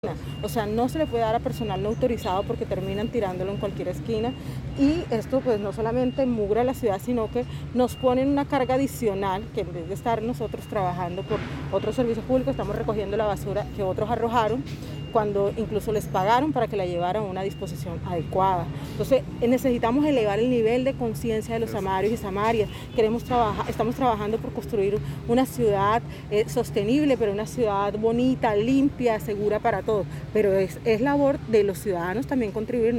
O sea, no se le puede dar a personal no autorizado porque terminan tirándolo en cualquier esquina, y esto pues no solamente mugra la ciudad, sino que nos ponen una carga adicional, que en vez de estar nosotros trabajando por otros servicios públicos, estamos recogiendo la basura que otros arrojaron, cuando incluso les pagaron para que la llevaran a una disposición adecuada. Entonces necesitamos elevar el nivel de conciencia de los samarios y samarias. Estamos trabajando por construir una ciudad sostenible, pero una ciudad bonita, limpia, segura para todos. Pero es labor de los ciudadanos también contribuir.